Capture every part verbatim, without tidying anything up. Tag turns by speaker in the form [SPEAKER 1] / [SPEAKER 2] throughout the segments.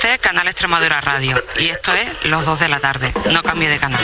[SPEAKER 1] Este es Canal Extremadura Radio y esto es Los Dos de la Tarde. No cambie de canal.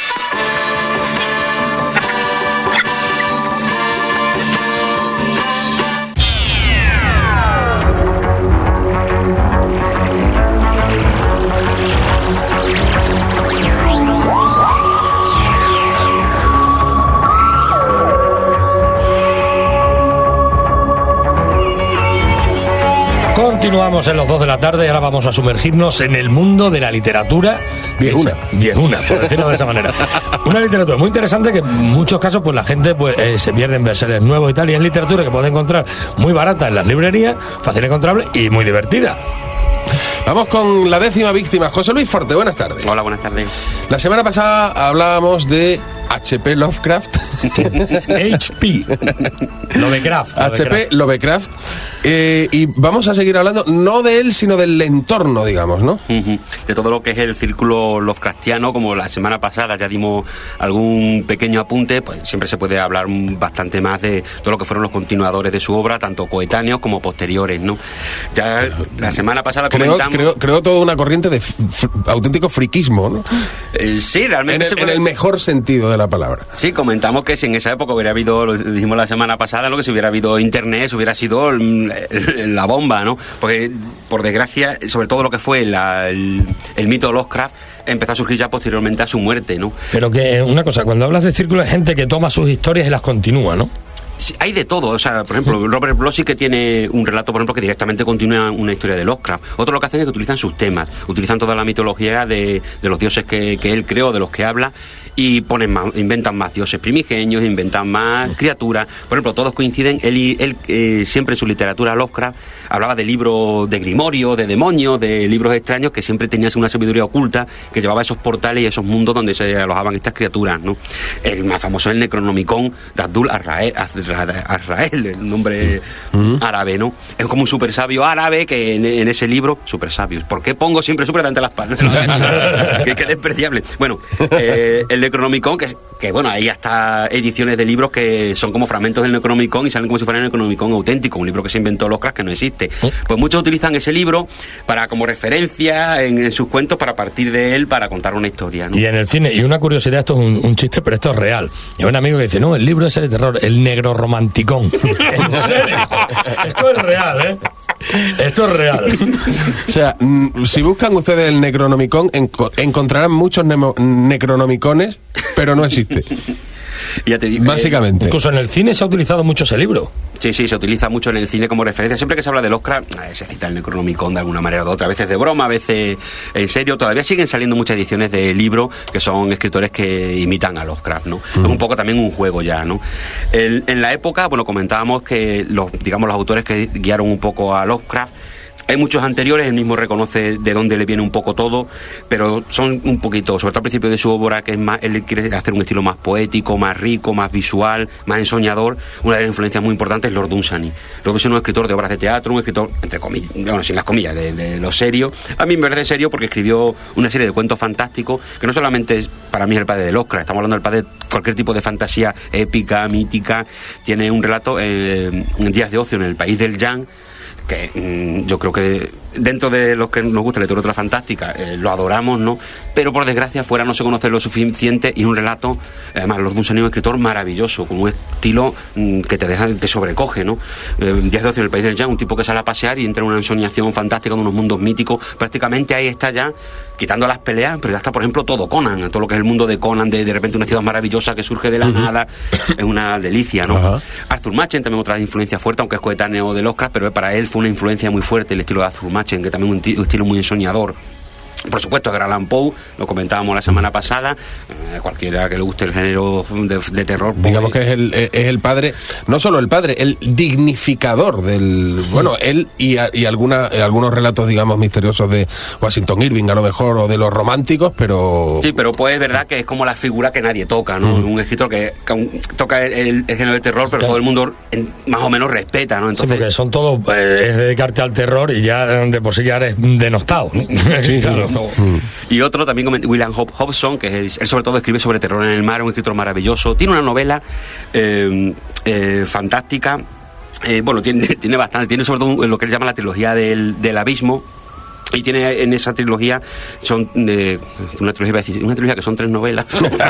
[SPEAKER 2] Continuamos en Los Dos de la Tarde y ahora vamos a sumergirnos en el mundo de la literatura
[SPEAKER 3] viejuna,
[SPEAKER 2] viejuna, por decirlo de esa manera. Una literatura muy interesante que en muchos casos pues la gente pues eh, se pierde en bestsellers nuevos y tal, y es literatura que puede encontrar muy barata en las librerías, fácil encontrable y muy divertida.
[SPEAKER 3] Vamos con la décima víctima. José Luis Forte, buenas tardes.
[SPEAKER 4] Hola, buenas tardes.
[SPEAKER 3] La semana pasada hablábamos de H P Lovecraft.
[SPEAKER 2] H P Lovecraft.
[SPEAKER 3] H P Lovecraft. Eh, y vamos a seguir hablando no de él, sino del entorno, digamos, ¿no?
[SPEAKER 4] Uh-huh. De todo lo que es el círculo Lovecraftiano, como la semana pasada ya dimos algún pequeño apunte, pues siempre se puede hablar bastante más de todo lo que fueron los continuadores de su obra, tanto coetáneos como posteriores, ¿no? Ya la semana pasada
[SPEAKER 3] creo,
[SPEAKER 4] comentamos...
[SPEAKER 3] Creo, creo toda una corriente de f- f- auténtico friquismo, ¿no?
[SPEAKER 4] Eh, sí, realmente...
[SPEAKER 3] En el,
[SPEAKER 4] se puede...
[SPEAKER 3] en el mejor sentido de la palabra.
[SPEAKER 4] Sí, comentamos que si en esa época hubiera habido, lo dijimos la semana pasada, ¿no? Que si hubiera habido internet, hubiera sido la bomba, ¿no? Porque, por desgracia, sobre todo lo que fue la, el, el mito de Lovecraft empezó a surgir ya posteriormente a su muerte, ¿no?
[SPEAKER 2] Pero que una cosa, cuando hablas de círculo hay gente que toma sus historias y las continúa, ¿no?
[SPEAKER 4] Sí, hay de todo, o sea, por ejemplo, Robert Bloch sí que tiene un relato, por ejemplo, que directamente continúa una historia de Lovecraft. Otros lo que hacen es que utilizan sus temas, utilizan toda la mitología de, de los dioses que, que él creó, de los que habla, y ponen más, inventan más dioses primigenios, inventan más criaturas. Por ejemplo, todos coinciden, él, él eh, siempre en su literatura Lovecraft hablaba de libros de grimorio, de demonios, de libros extraños, que siempre tenían una sabiduría oculta que llevaba a esos portales y esos mundos donde se alojaban estas criaturas, ¿no? El más famoso es el Necronomicon de Abdul Azrael, Azrael, el nombre uh-huh. árabe, ¿no? Es como un super sabio árabe que en, en ese libro, super sabio, ¿por qué pongo siempre super delante de las palmas? que, que despreciable. Bueno, eh, el Necronomicon, que, que bueno, hay hasta ediciones de libros que son como fragmentos del Necronomicon y salen como si fuera el Necronomicon auténtico, un libro que se inventó Lovecraft que no existe. Pues muchos utilizan ese libro para como referencia en, en sus cuentos para partir de él para contar una historia, ¿no?
[SPEAKER 2] Y en el cine, y una curiosidad, esto es un, un chiste, pero esto es real. Y hay un amigo que dice, no, el libro ese de terror, el negro romanticón. ¿En serio? Esto es real, ¿eh? Esto es real.
[SPEAKER 3] O sea, mm, si buscan ustedes el Necronomicon, enco- encontrarán muchos nemo- Necronomicones, pero no existe.
[SPEAKER 4] Ya te digo,
[SPEAKER 3] básicamente.
[SPEAKER 2] Incluso en el cine se ha utilizado mucho ese libro.
[SPEAKER 4] Sí, sí, se utiliza mucho en el cine como referencia. Siempre que se habla de Lovecraft, eh, se cita el Necronomicon de alguna manera o de otra. A veces de broma, a veces en serio. Todavía siguen saliendo muchas ediciones de libros que son escritores que imitan a Lovecraft, ¿no? Mm. Es un poco también un juego ya, ¿no? El, en la época, bueno, comentábamos que los, digamos, los autores que guiaron un poco a Lovecraft, hay muchos anteriores, él mismo reconoce de dónde le viene un poco todo, pero son un poquito, sobre todo al principio de su obra, que es más, él quiere hacer un estilo más poético, más rico, más visual, más ensoñador. Una de las influencias muy importantes es Lord Dunsany. Lord Dunsany es un escritor de obras de teatro, un escritor, entre comillas, bueno, sin las comillas, de, de lo serio. A mí me parece serio porque escribió una serie de cuentos fantásticos, que no solamente es, para mí es el padre de Lovecraft, estamos hablando del padre de cualquier tipo de fantasía épica, mítica. Tiene un relato eh, en Días de Ocio en el País del Yang, que mmm, yo creo que dentro de los que nos gusta la literatura fantástica eh, lo adoramos, ¿no? Pero por desgracia fuera no se conoce lo suficiente, y un relato, además Lord Dunsany es un escritor maravilloso, con un estilo mmm, que te deja, te sobrecoge, ¿no? Eh, Días de Ocio en el País del Yang, un tipo que sale a pasear y entra en una ensoñación fantástica de unos mundos míticos. Prácticamente ahí está ya, quitando las peleas, pero ya está, por ejemplo, todo Conan, todo lo que es el mundo de Conan, de, de repente una ciudad maravillosa que surge de la uh-huh. nada, es una delicia, ¿no? Uh-huh. Arthur Machen también otra influencia fuerte, aunque es coetáneo de Lovecraft, pero para él fue una influencia muy fuerte el estilo de Arthur Machen, que también un, t- un estilo muy ensoñador. Por supuesto, Edgar Allan Poe, lo comentábamos la semana pasada, eh, cualquiera que le guste el género de, de terror. Poe,
[SPEAKER 3] digamos que es el, es el padre, no solo el padre, el dignificador del, bueno, él y, a, y alguna, algunos relatos, digamos, misteriosos de Washington Irving, a lo mejor, o de los románticos, pero...
[SPEAKER 4] Sí, pero Poe es verdad que es como la figura que nadie toca, ¿no? Mm. Un escritor que, que toca el, el, el género de terror, pero claro, todo el mundo en, más o menos respeta, ¿no?
[SPEAKER 2] Entonces, sí, porque son todos, eh, es dedicarte al terror y ya de por sí ya eres denostado, ¿no?
[SPEAKER 3] Sí, claro.
[SPEAKER 4] No. Mm. Y otro también, William Hope Hobson, que es, él sobre todo escribe sobre terror en el mar, un escritor maravilloso. Tiene una novela eh, eh, fantástica, eh, bueno, tiene, tiene bastante, tiene sobre todo lo que él llama la trilogía del, del abismo. Y tiene en esa trilogía, son eh, una trilogía, una trilogía que son tres novelas.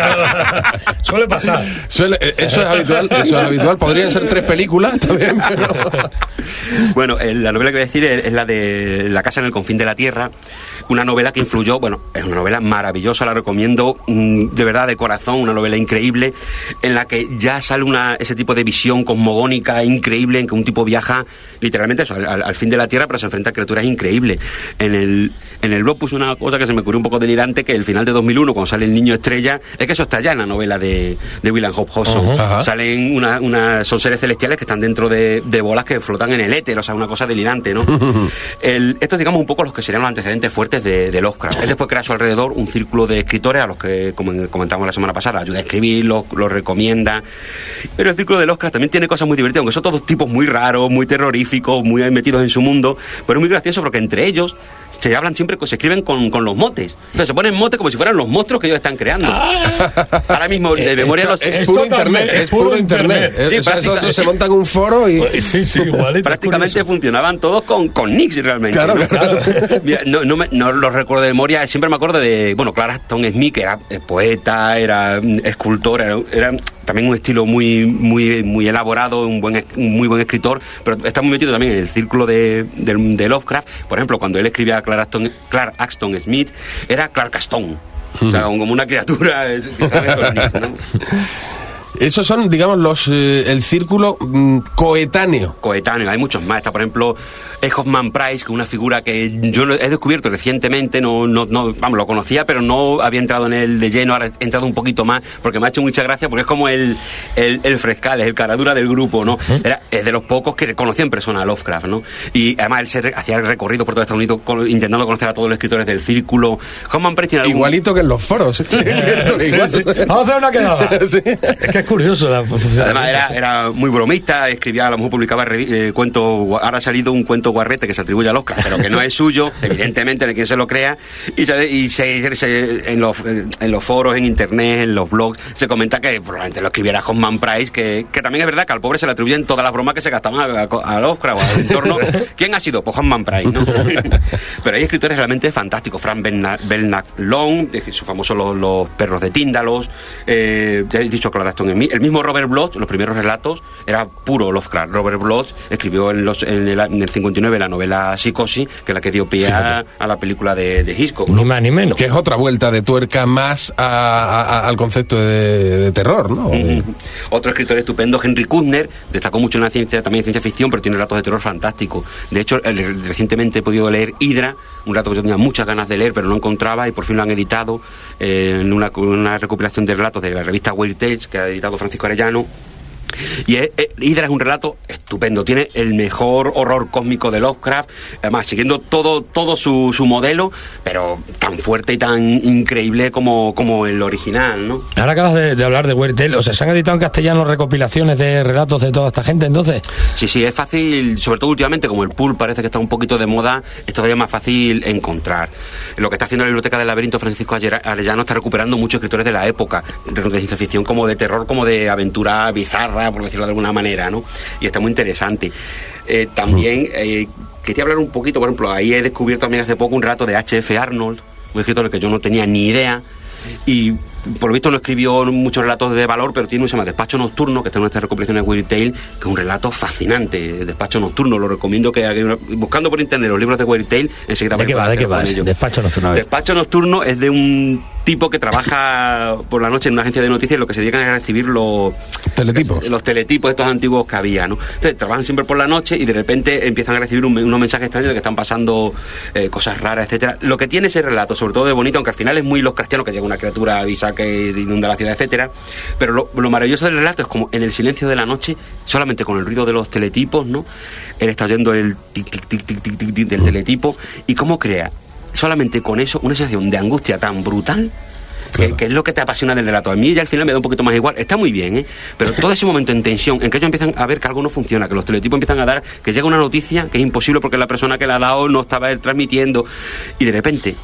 [SPEAKER 2] Suele pasar.
[SPEAKER 3] Suele, eso es habitual, eso es habitual. Podrían ser tres películas también, pero...
[SPEAKER 4] Bueno, eh, la novela que voy a decir es, es la de La casa en el confín de la tierra, una novela que influyó, bueno, es una novela maravillosa, la recomiendo mmm, de verdad, de corazón, una novela increíble, en la que ya sale una ese tipo de visión cosmogónica increíble, en que un tipo viaja literalmente eso, al, al fin de la tierra, pero se enfrenta a criaturas increíbles. En el, en el blog puse una cosa que se me ocurrió un poco delirante, que el final de dos mil uno, cuando sale el niño estrella, es que eso está ya en la novela de, de William Hope Hodgson. Uh-huh. Salen una, una, son seres celestiales que están dentro de, de bolas que flotan en el éter, o sea, una cosa delirante, ¿no? el, estos, digamos, un poco los que serían los antecedentes fuertes de, de Lovecraft. Él después crea a su alrededor un círculo de escritores a los que, como comentamos la semana pasada, ayuda a escribir, los lo recomienda. Pero el círculo de Lovecraft también tiene cosas muy divertidas, aunque son todos tipos muy raros, muy terroríficos, muy metidos en su mundo, pero es muy gracioso porque entre ellos se hablan siempre, se escriben con, con los motes. Entonces se ponen motes como si fueran los monstruos que ellos están creando. Ah. Ahora mismo, de memoria...
[SPEAKER 3] Es,
[SPEAKER 4] los,
[SPEAKER 3] es, es puro internet, es, es puro internet. internet.
[SPEAKER 4] Sí,
[SPEAKER 3] o sea, eso, se montan un foro y...
[SPEAKER 2] Sí, sí, igualito,
[SPEAKER 4] prácticamente funcionaban todos con, con nicks realmente.
[SPEAKER 3] Claro,
[SPEAKER 4] ¿no?
[SPEAKER 3] claro.
[SPEAKER 4] Mira, no, no, me, no los recuerdo de memoria, siempre me acuerdo de... Bueno, Claraston Smith, que era poeta, era escultor, era... era también un estilo muy muy muy elaborado, un buen un muy buen escritor, pero está muy metido también en el círculo de, de, de Lovecraft. Por ejemplo, cuando él escribía a Clark Aston, Clark Aston Smith, era Clark Aston, mm. o sea, como una criatura que está en esos niños, ¿no?
[SPEAKER 3] Esos son, digamos, los eh, el círculo mm, coetáneo.
[SPEAKER 4] Coetáneo, hay muchos más. Está, por ejemplo, Hoffman Price, que es una figura que yo he descubierto recientemente, no, no, no, vamos, lo conocía, pero no había entrado en él de lleno, ahora he entrado un poquito más, porque me ha hecho mucha gracia, porque es como el, el, el frescal, es el caradura del grupo, ¿no? Era, es de los pocos que conocía en persona a Lovecraft, ¿no? Y además él se re, hacía el recorrido por todo Estados Unidos con, intentando conocer a todos los escritores del círculo. Hoffman Price tiene algún...
[SPEAKER 3] Igualito que en los foros. Sí,
[SPEAKER 2] sí, sí. Vamos a hacer una quedada. Sí. Es que es curioso. La...
[SPEAKER 4] Además era, era muy bromista, escribía, a lo mejor publicaba eh, cuentos, ahora ha salido un cuento guarrete que se atribuye a Lovecraft, pero que no es suyo, evidentemente, de quien se lo crea, y, se, y se, se, en, los, en los foros, en internet, en los blogs, se comenta que probablemente lo escribiera Hoffman Price, que, que también es verdad que al pobre se le atribuyen todas las bromas que se gastaban a, a, a Lovecraft, al entorno. ¿Quién ha sido? Pues Hoffman Price, ¿no? Pero hay escritores realmente fantásticos. Frank Belknap Long, sus famosos los, los perros de Tíndalos, eh, ya he dicho Claraston Smith, el mismo Robert Bloch, los primeros relatos, era puro Lovecraft. Robert Bloch escribió en, los, en, el, en el cincuenta y nueve la novela Psicosis, que es la que dio pie a, a la película de, de Hitchcock, ¿no?
[SPEAKER 2] Ni más ni menos.
[SPEAKER 3] Que es otra vuelta de tuerca más a, a, a, al concepto de, de terror, ¿no?
[SPEAKER 4] Uh-huh. Otro escritor estupendo, Henry Kushner, destacó mucho en la ciencia, también en ciencia ficción, pero tiene relatos de terror fantásticos. De hecho, el, recientemente he podido leer Hydra, un relato que yo tenía muchas ganas de leer, pero no encontraba, y por fin lo han editado eh, en una, una recopilación de relatos de la revista Weird Tales, que ha editado Francisco Arellano. Y es, es, Hydra es un relato estupendo, tiene el mejor horror cósmico de Lovecraft, además siguiendo todo todo su, su modelo, pero tan fuerte y tan increíble como, como el original, ¿no?
[SPEAKER 2] Ahora acabas de, de hablar de Weird Tales, o sea, ¿se han editado en castellano recopilaciones de relatos de toda esta gente entonces?
[SPEAKER 4] Sí, sí, es fácil, sobre todo últimamente, como el pulp parece que está un poquito de moda, es todavía más fácil encontrar. Lo que está haciendo la Biblioteca del Laberinto Francisco Arellano está recuperando muchos escritores de la época, tanto de ciencia ficción como de terror, como de aventura bizarra, por decirlo de alguna manera, ¿no? Y está muy interesante. Eh, también eh, quería hablar un poquito, por ejemplo, ahí he descubierto también hace poco un relato de H F Arnold, un escritor del que yo no tenía ni idea, y por lo visto no escribió muchos relatos de valor, pero tiene uno que se llama Despacho Nocturno, que está en nuestra recopilación de Weird Tale, que es un relato fascinante. Despacho Nocturno, lo recomiendo que buscando por internet los libros de Weird Tale, enseguida
[SPEAKER 2] ¿de qué va? ¿De qué va? Despacho Nocturno.
[SPEAKER 4] Despacho Nocturno es de un tipo que trabaja por la noche en una agencia de noticias, lo que se dedican a recibir los
[SPEAKER 3] teletipos,
[SPEAKER 4] los teletipos estos antiguos que había, ¿no? Entonces trabajan siempre por la noche y de repente empiezan a recibir un, unos mensajes extraños de que están pasando eh, cosas raras, etcétera. Lo que tiene ese relato, sobre todo de bonito, aunque al final es muy los cristianos, que llega una criatura avisa que inunda la ciudad, etcétera, pero lo, lo maravilloso del relato es como en el silencio de la noche, solamente con el ruido de los teletipos, ¿no? Él está oyendo el tic tic tic tic tic tic del teletipo y cómo crea solamente con eso una sensación de angustia tan brutal. Claro. Que, que es lo que te apasiona del relato. A mí ya al final me da un poquito más igual. Está muy bien, ¿eh? Pero todo ese momento en tensión, en que ellos empiezan a ver que algo no funciona, que los teletipos empiezan a dar, que llega una noticia que es imposible porque la persona que la ha dado no estaba él transmitiendo, y de repente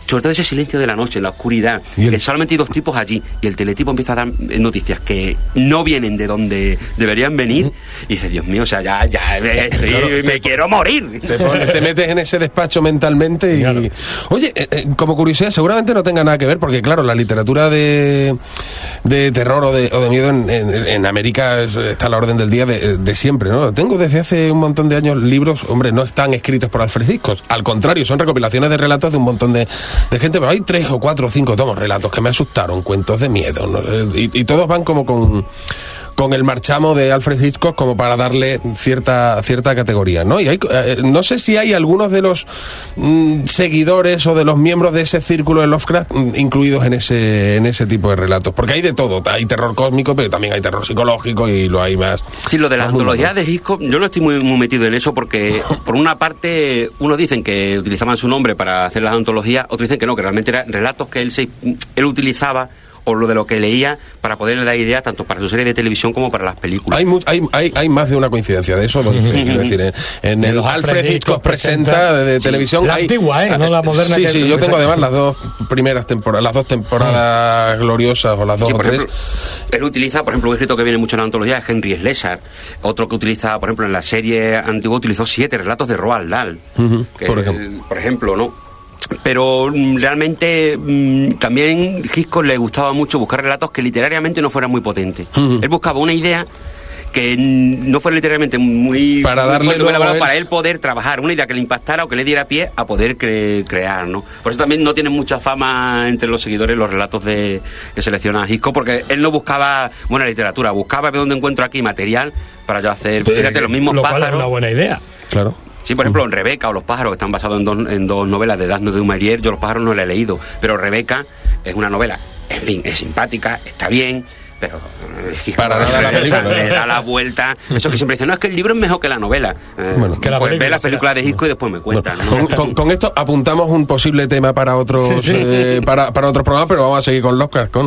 [SPEAKER 4] sobre todo ese silencio de la noche, la oscuridad,
[SPEAKER 3] ¿Y el...
[SPEAKER 4] que solamente hay dos tipos allí, y el teletipo empieza a dar noticias que no vienen de donde deberían venir, y dices, Dios mío, o sea, ya, ya estoy, claro, me te, quiero morir.
[SPEAKER 3] Te, pones, te metes en ese despacho mentalmente y... Claro. Oye, eh, eh, como curiosidad, seguramente no tenga nada que ver, porque claro, la literatura de, de terror o de, o de miedo en, en, en América está a la orden del día de, de siempre, ¿no? Tengo desde hace un montón de años libros, hombre, no están escritos por Alfred Hitchcock, al contrario, son recopilaciones de relatos de un montón de de gente, pero hay tres o cuatro o cinco tomos, relatos que me asustaron, cuentos de miedo, ¿no? y, y todos van como con con el marchamo de Alfred Hitchcock como para darle cierta cierta categoría, ¿no? Y hay, eh, no sé si hay algunos de los mm, seguidores o de los miembros de ese círculo de Lovecraft mm, incluidos en ese en ese tipo de relatos, porque hay de todo, hay terror cósmico, pero también hay terror psicológico y lo hay más.
[SPEAKER 4] Sí, lo de las antologías de Hitchcock, yo no estoy muy, muy metido en eso porque, por una parte, unos dicen que utilizaban su nombre para hacer las antologías, otros dicen que no, que realmente eran relatos que él se él utilizaba o lo de lo que leía para poderle dar idea tanto para su serie de televisión como para las películas.
[SPEAKER 3] Hay mu- hay, hay, hay más de una coincidencia de eso, doy fe, quiero decir, en, en el Alfred Hitchcock presenta de, de sí. televisión.
[SPEAKER 2] La
[SPEAKER 3] hay,
[SPEAKER 2] antigua, ¿eh? No la moderna.
[SPEAKER 3] Sí,
[SPEAKER 2] que
[SPEAKER 3] sí, yo tengo además las dos primeras temporadas, las dos temporadas gloriosas o las dos
[SPEAKER 4] sí,
[SPEAKER 3] o
[SPEAKER 4] por
[SPEAKER 3] tres.
[SPEAKER 4] Ejemplo, él utiliza, por ejemplo, un escrito que viene mucho en la antología es Henry Slesar, otro que utiliza, por ejemplo, en la serie antigua utilizó siete relatos de Roald Dahl, uh-huh, que, por ejemplo, por ejemplo, ¿no? Pero realmente mmm, también Hitchcock le gustaba mucho buscar relatos que literariamente no fueran muy potentes. Uh-huh. Él buscaba una idea que no fuera literalmente muy
[SPEAKER 3] para
[SPEAKER 4] muy
[SPEAKER 3] darle
[SPEAKER 4] fuerte,
[SPEAKER 3] luego
[SPEAKER 4] para él poder trabajar una idea que le impactara o que le diera pie a poder cre- crear, ¿no? Por eso también no tienen mucha fama entre los seguidores los relatos de que selecciona Hitchcock, porque él no buscaba buena literatura, buscaba ver dónde encuentro aquí material para yo hacer, pues, fíjate, los mismos
[SPEAKER 2] lo
[SPEAKER 4] pájaros.
[SPEAKER 2] Cual es una buena idea.
[SPEAKER 3] Claro.
[SPEAKER 4] Sí, por ejemplo, en Rebeca o Los pájaros, que están basados en dos, en dos novelas de Daphne du Maurier, yo Los pájaros no la he leído, pero Rebeca es una novela, en fin, es simpática, está bien, pero
[SPEAKER 3] para nada la película,
[SPEAKER 4] o sea, le da la vuelta. Eso que siempre dicen, no, es que el libro es mejor que la novela. Eh,
[SPEAKER 3] bueno, que la
[SPEAKER 4] pues
[SPEAKER 3] película,
[SPEAKER 4] ve las películas de Hitchcock y después me cuentan.
[SPEAKER 3] Bueno,
[SPEAKER 4] ¿no?
[SPEAKER 3] con, con, con esto apuntamos un posible tema para otros sí, sí. Eh, para, para otros programas, pero vamos a seguir con Lovecraft. Con...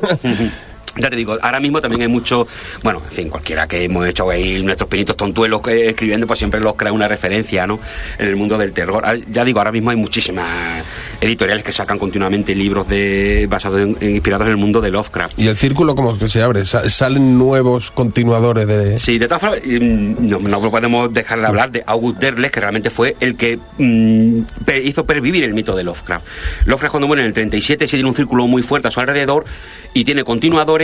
[SPEAKER 4] Ya te digo, ahora mismo también hay mucho, bueno, en fin, cualquiera que hemos hecho ahí nuestros pinitos tontuelos que escribiendo, pues siempre los crea una referencia, ¿no? En el mundo del terror. Ya digo, ahora mismo hay muchísimas editoriales que sacan continuamente libros de basados en, en inspirados en el mundo de Lovecraft.
[SPEAKER 3] ¿Y el círculo cómo que se abre? ¿Salen nuevos continuadores de...?
[SPEAKER 4] Sí, de todas formas, no, no podemos dejar de hablar de August Derleth, que realmente fue el que mmm, hizo pervivir el mito de Lovecraft. Lovecraft, cuando muere en el treinta y siete, se tiene un círculo muy fuerte a su alrededor y tiene continuadores,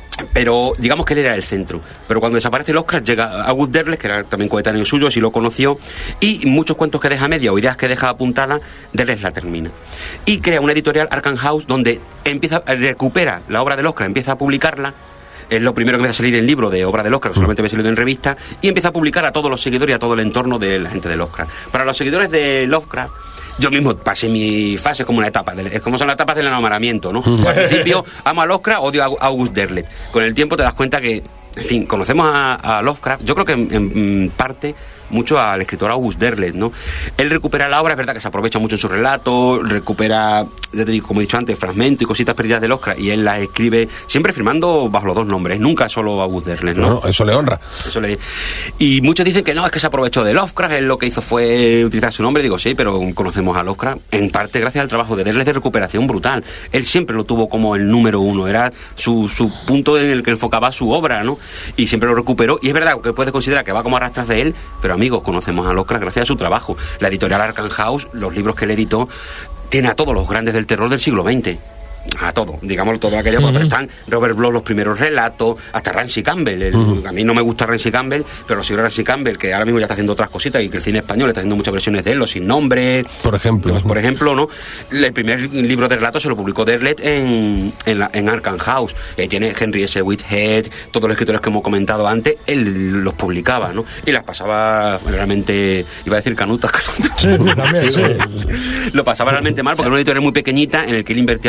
[SPEAKER 4] pero digamos que él era el centro. Pero cuando desaparece Lovecraft llega August Derleth, que era también coetáneo suyo, si lo conoció, y muchos cuentos que deja media o ideas que deja apuntadas, Derleth la termina. Y crea una editorial, Arkham House, donde empieza recupera la obra de Lovecraft, empieza a publicarla. Es lo primero que empieza a salir en libro de obra de Lovecraft, solamente había salido en revista, y empieza a publicar a todos los seguidores y a todo el entorno de la gente de Lovecraft. Para los seguidores de Lovecraft, yo mismo pasé mi fase como una etapa, de, es como son las etapas del enamoramiento, ¿no? Al principio amo a Lovecraft, odio a August Derleth. Con el tiempo te das cuenta que, en fin, conocemos a, a Lovecraft, yo creo que en, en parte mucho al escritor August Derleth, ¿no? Él recupera la obra, es verdad que se aprovecha mucho en su relato, recupera, ya te digo, como he dicho antes, fragmentos y cositas perdidas de Lovecraft, y él las escribe siempre firmando bajo los dos nombres, nunca solo August Derleth, ¿no?
[SPEAKER 3] No, eso le honra.
[SPEAKER 4] Eso le... Y muchos dicen que no, es que se aprovechó de Lovecraft, él lo que hizo fue utilizar su nombre, digo, sí, pero conocemos a Lovecraft, en parte gracias al trabajo de Derleth de recuperación brutal. Él siempre lo tuvo como el número uno, era su, su punto en el que enfocaba su obra, ¿no? Y siempre lo recuperó, y es verdad que puedes considerar que va como a rastras de él, pero amigos, conocemos a Lovecraft gracias a su trabajo. La editorial Arkham House, los libros que él editó, tiene a todos los grandes del terror del siglo veinte. A todo, digamos, todo aquello, uh-huh. Pero están Robert Bloch, los primeros relatos, hasta Ramsey Campbell. El, uh-huh. A mí no me gusta Ramsey Campbell, pero sí Ramsey Campbell, que ahora mismo ya está haciendo otras cositas y que el cine español está haciendo muchas versiones de él, Los Sin Nombre.
[SPEAKER 3] Por ejemplo.
[SPEAKER 4] Pues, por ejemplo, ¿no? El primer libro de relatos se lo publicó Derleth en, en, la, en Arkham House. Ahí tiene Henry S. Whitehead, todos los escritores que hemos comentado antes, él los publicaba, ¿no? Y las pasaba realmente, iba a decir canutas, canutas.
[SPEAKER 2] Sí, también, sí.
[SPEAKER 4] Lo pasaba realmente mal porque era una editorial muy pequeñita en el que él invertía su dinero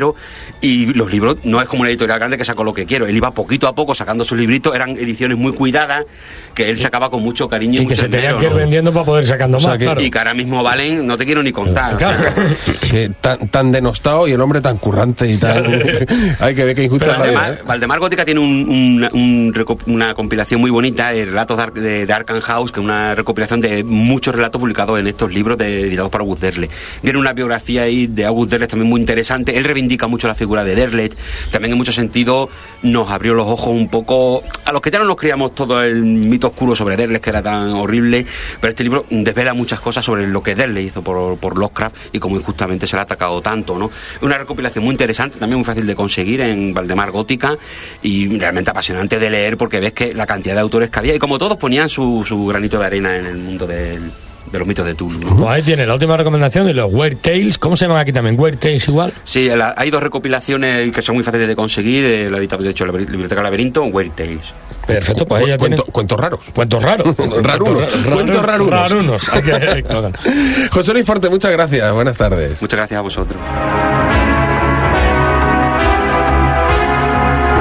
[SPEAKER 4] Quiero, y los libros no es como una editorial grande que sacó Lo que quiero. Él iba poquito a poco sacando sus libritos, eran ediciones muy cuidadas, que él sacaba con mucho cariño y,
[SPEAKER 2] y
[SPEAKER 4] mucho
[SPEAKER 2] que se tenían
[SPEAKER 4] esmero,
[SPEAKER 2] que ir
[SPEAKER 4] ¿no?
[SPEAKER 2] vendiendo para poder ir sacando
[SPEAKER 3] O sea
[SPEAKER 2] más,
[SPEAKER 3] que-
[SPEAKER 2] claro.
[SPEAKER 4] Y que ahora mismo valen, no te quiero ni contar.
[SPEAKER 2] Claro.
[SPEAKER 4] o sea,
[SPEAKER 3] Que tan, tan denostado y el hombre tan currante y tan... Hay que ver que injusta es la vida,
[SPEAKER 4] Valdemar,
[SPEAKER 3] ¿eh?
[SPEAKER 4] Valdemar Gótica tiene un- un- un reco- una compilación muy bonita, el Relatos de, Ar- de, de Arkham House, que es una recopilación de muchos relatos publicados en estos libros de, editados por August Derleth. Viene una biografía ahí de August Derleth también muy interesante. Él reivindica mucho la figura de Derleth, también en muchos sentidos nos abrió los ojos un poco a los que ya no nos criamos todo el mito oscuro sobre Derleth, que era tan horrible, pero este libro desvela muchas cosas sobre lo que Derleth hizo por, por Lovecraft y cómo injustamente se le ha atacado tanto, ¿no? Es una recopilación muy interesante, también muy fácil de conseguir en Valdemar Gótica y realmente apasionante de leer, porque ves que la cantidad de autores que había y como todos ponían su, su granito de arena en el mundo del, de los mitos de Tulu, ¿no?
[SPEAKER 2] Pues ahí tiene la última recomendación de los Weird Tales. ¿Cómo se llaman aquí también? Weird Tales igual.
[SPEAKER 4] Sí, la- hay dos recopilaciones que son muy fáciles de conseguir, eh, la editado de hecho la Biblioteca Laberinto, Weird Tales.
[SPEAKER 2] Perfecto, pues ahí ya
[SPEAKER 3] Cuento-
[SPEAKER 2] tiene.
[SPEAKER 3] cuentos raros.
[SPEAKER 2] Cuentos raros.
[SPEAKER 3] Rarunos.
[SPEAKER 2] Cuentos ra-
[SPEAKER 3] Cuentos rarunos.
[SPEAKER 2] Rarunos. Hay que-
[SPEAKER 3] José Luis Forte, muchas gracias. Buenas tardes.
[SPEAKER 4] Muchas gracias a vosotros.